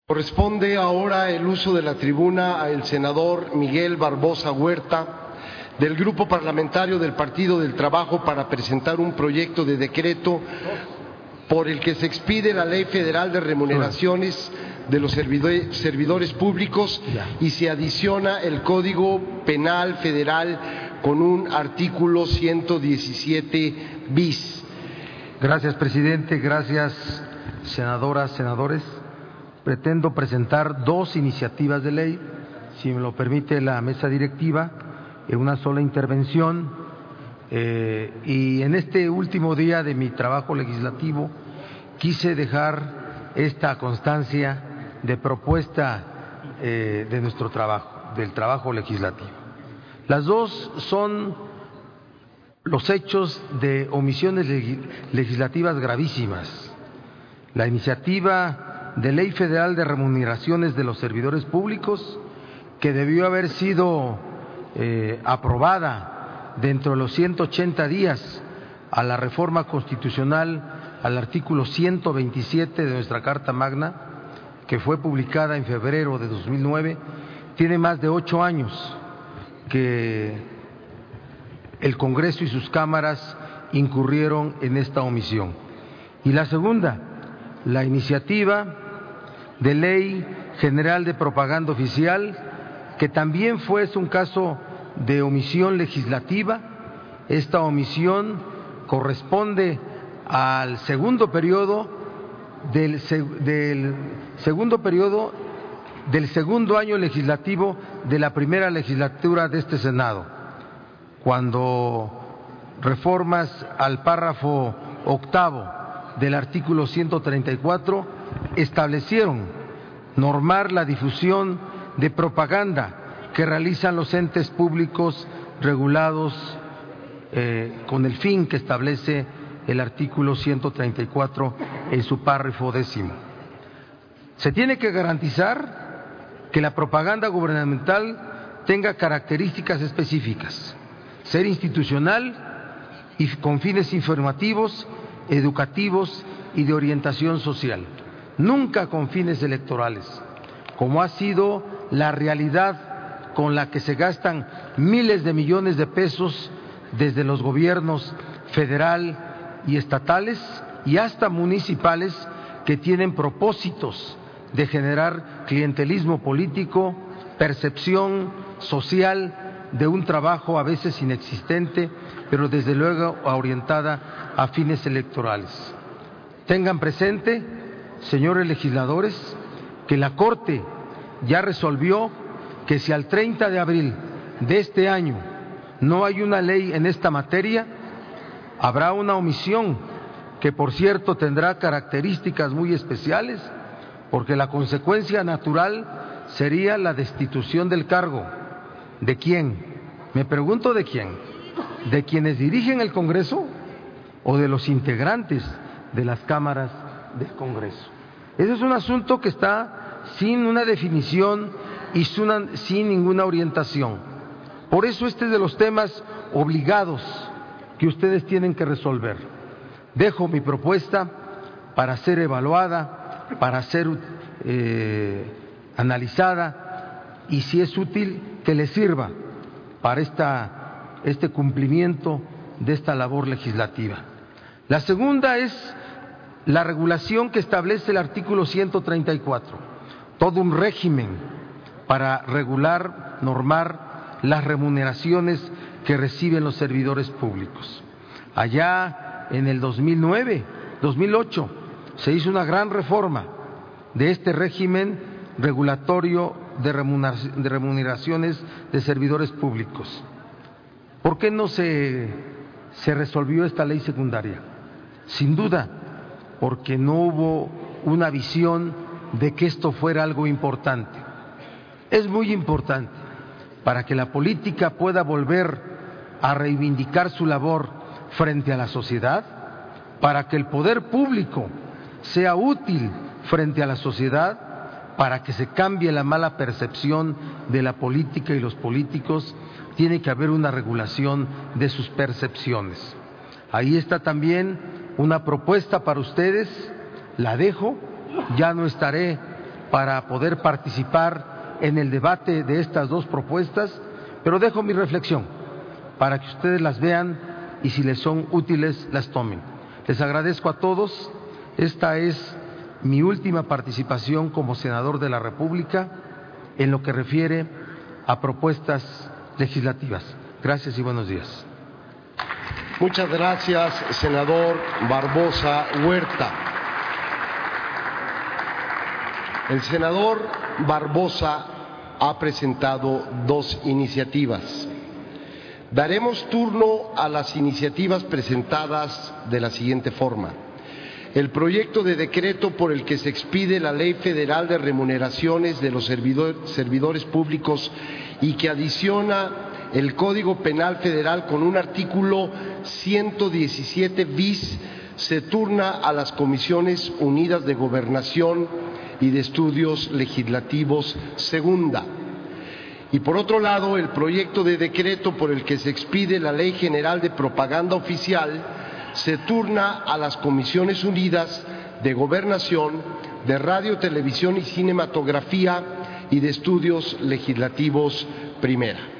Corresponde ahora el uso de la tribuna al senador Miguel Barbosa Huerta, del Grupo Parlamentario del Partido del Trabajo, para presentar un proyecto de decreto por el que se expide la Ley Federal de Remuneraciones de los servidores públicos y se adiciona el Código Penal Federal con un artículo 117 bis. Gracias, presidente. Gracias, senadoras, senadores. Pretendo presentar dos iniciativas de ley, si me lo permite la mesa directiva, en una sola intervención. Y en este último día de mi trabajo legislativo quise dejar esta constancia de propuesta de nuestro trabajo, del trabajo legislativo. Las dos son los hechos de omisiones legislativas gravísimas. La iniciativa de Ley Federal de Remuneraciones de los Servidores Públicos, que debió haber sido aprobada dentro de los 180 días a la reforma constitucional al artículo 127 de nuestra Carta Magna, que fue publicada en febrero de 2009, tiene más de 8 años que el Congreso y sus cámaras incurrieron en esta omisión. Y la segunda, la iniciativa de Ley General de Propaganda Oficial, que también es un caso de omisión legislativa. Esta omisión corresponde al segundo periodo del segundo año legislativo de la primera legislatura de este Senado, cuando reformas al párrafo octavo del artículo 134 establecieron normar la difusión de propaganda que realizan los entes públicos regulados con el fin que establece el artículo 134 en su párrafo décimo. Se tiene que garantizar que la propaganda gubernamental tenga características específicas, ser institucional y con fines informativos, educativos y de orientación social, nunca con fines electorales, como ha sido la realidad con la que se gastan miles de millones de pesos desde los gobiernos federal y estatales y hasta municipales, que tienen propósitos de generar clientelismo político, percepción social de un trabajo a veces inexistente, pero desde luego orientada a fines electorales. Tengan presente, señores legisladores, que la Corte ya resolvió que si al 30 de abril de este año no hay una ley en esta materia, habrá una omisión que, por cierto, tendrá características muy especiales, porque la consecuencia natural sería la destitución del cargo. ¿De quién? Me pregunto, ¿de quién? ¿De quienes dirigen el Congreso o de los integrantes de las cámaras del Congreso? Ese es un asunto que está sin una definición y sin ninguna orientación. Por eso este es de los temas obligados que ustedes tienen que resolver. Dejo mi propuesta para ser evaluada, para ser analizada, y si es útil, que les sirva para este cumplimiento de esta labor legislativa. La segunda es la regulación que establece el artículo 134, todo un régimen para regular, normar las remuneraciones que reciben los servidores públicos. Allá en el 2008, se hizo una gran reforma de este régimen regulatorio de remuneraciones de servidores públicos. ¿Por qué no se resolvió esta ley secundaria? Sin duda, porque no hubo una visión de que esto fuera algo importante. Es muy importante para que la política pueda volver a reivindicar su labor frente a la sociedad, para que el poder público sea útil frente a la sociedad, para que se cambie la mala percepción de la política y los políticos. Tiene que haber una regulación de sus percepciones. Ahí está también una propuesta para ustedes, la dejo, ya no estaré para poder participar en el debate de estas dos propuestas, pero dejo mi reflexión para que ustedes las vean y si les son útiles las tomen. Les agradezco a todos. Esta es mi última participación como senador de la República en lo que refiere a propuestas legislativas. Gracias y buenos días. Muchas gracias, senador Barbosa Huerta. El senador Barbosa ha presentado dos iniciativas. Daremos turno a las iniciativas presentadas de la siguiente forma. El proyecto de decreto por el que se expide la Ley Federal de Remuneraciones de los servidores públicos y que adiciona el Código Penal Federal con un artículo 117 bis se turna a las Comisiones Unidas de Gobernación y de Estudios Legislativos segunda. Y por otro lado, el proyecto de decreto por el que se expide la Ley General de Propaganda Oficial se turna a las Comisiones Unidas de Gobernación, de Radio, Televisión y Cinematografía y de Estudios Legislativos primera.